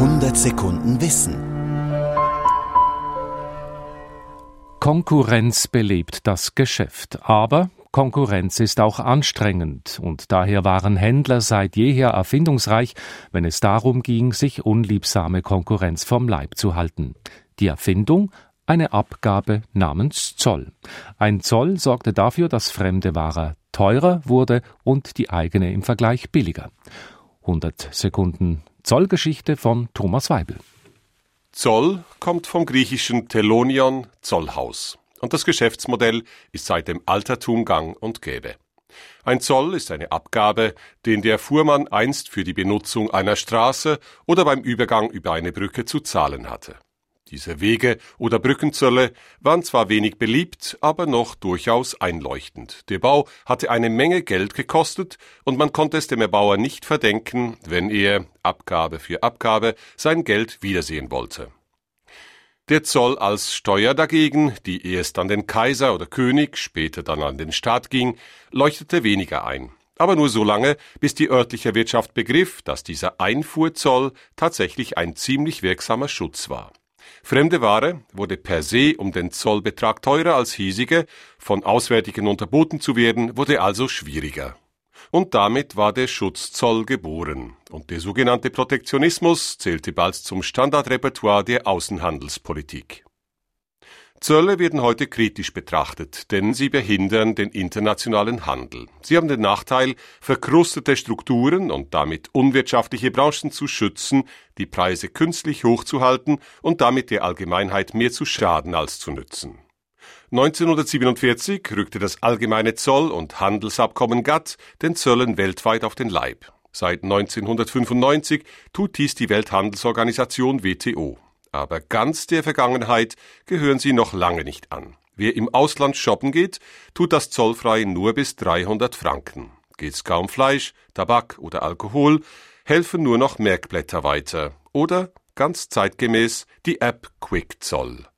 100 Sekunden Wissen. Konkurrenz belebt das Geschäft, aber Konkurrenz ist auch anstrengend und daher waren Händler seit jeher erfindungsreich, wenn es darum ging, sich unliebsame Konkurrenz vom Leib zu halten. Die Erfindung? Eine Abgabe namens Zoll. Ein Zoll sorgte dafür, dass fremde Ware teurer wurde und die eigene im Vergleich billiger. 100 Sekunden Zollgeschichte von Thomas Weibel. Zoll kommt vom griechischen Telonion, Zollhaus. Und das Geschäftsmodell ist seit dem Altertum gang und gäbe. Ein Zoll ist eine Abgabe, den der Fuhrmann einst für die Benutzung einer Straße oder beim Übergang über eine Brücke zu zahlen hatte. Diese Wege- oder Brückenzölle waren zwar wenig beliebt, aber noch durchaus einleuchtend. Der Bau hatte eine Menge Geld gekostet und man konnte es dem Erbauer nicht verdenken, wenn er, Abgabe für Abgabe, sein Geld wiedersehen wollte. Der Zoll als Steuer dagegen, die erst an den Kaiser oder König, später dann an den Staat ging, leuchtete weniger ein. Aber nur so lange, bis die örtliche Wirtschaft begriff, dass dieser Einfuhrzoll tatsächlich ein ziemlich wirksamer Schutz war. Fremde Ware wurde per se um den Zollbetrag teurer als hiesige, von Auswärtigen unterboten zu werden, wurde also schwieriger. Und damit war der Schutzzoll geboren. Und der sogenannte Protektionismus zählte bald zum Standardrepertoire der Außenhandelspolitik. Zölle werden heute kritisch betrachtet, denn sie behindern den internationalen Handel. Sie haben den Nachteil, verkrustete Strukturen und damit unwirtschaftliche Branchen zu schützen, die Preise künstlich hochzuhalten und damit der Allgemeinheit mehr zu schaden als zu nützen. 1947 rückte das allgemeine Zoll- und Handelsabkommen GATT den Zöllen weltweit auf den Leib. Seit 1995 tut dies die Welthandelsorganisation WTO. Aber ganz der Vergangenheit gehören sie noch lange nicht an. Wer im Ausland shoppen geht, tut das zollfrei nur bis 300 Franken. Geht's kaum Fleisch, Tabak oder Alkohol, helfen nur noch Merkblätter weiter. Oder, ganz zeitgemäß, die App QuickZoll.